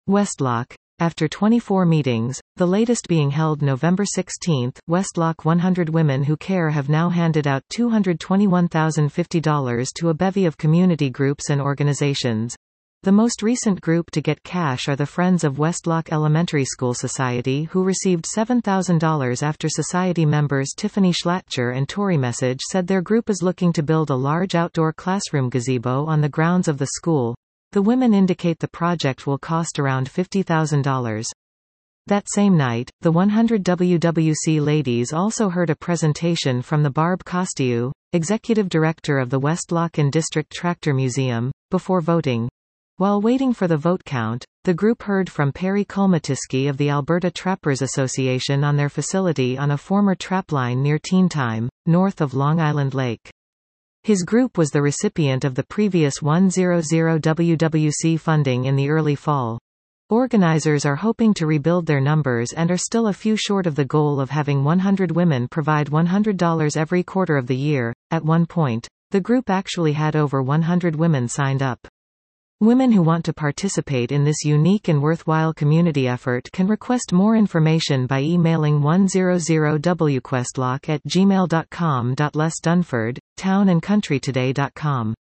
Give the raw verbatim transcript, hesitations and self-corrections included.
Westlock. After twenty-four meetings, the latest being held November sixteenth, Westlock one hundred Women Who Care have now handed out two hundred twenty-one thousand fifty dollars to a bevy of community groups and organizations. The most recent group to get cash are the Friends of Westlock Elementary School Society, who received seven thousand dollars after Society members Tiffany Schlatter and Tori Message said their group is looking to build a large outdoor classroom gazebo on the grounds of the school. The women indicate the project will cost around fifty thousand dollars. That same night, the one hundred W W C ladies also heard a presentation from the Barb Costiu, executive director of the Westlock and District Tractor Museum, before voting. While waiting for the vote count, the group heard from Perry Kulmatiski of the Alberta Trappers Association on their facility on a former trapline near Teen Time, north of Long Island Lake. His group was the recipient of the previous one hundred W W C funding in the early fall. Organizers are hoping to rebuild their numbers and are still a few short of the goal of having one hundred women provide one hundred dollars every quarter of the year. At one point, the group actually had over one hundred women signed up. Women who want to participate in this unique and worthwhile community effort can request more information by emailing one hundred w questlock at gmail dot com. Les Dunford, town and country today dot com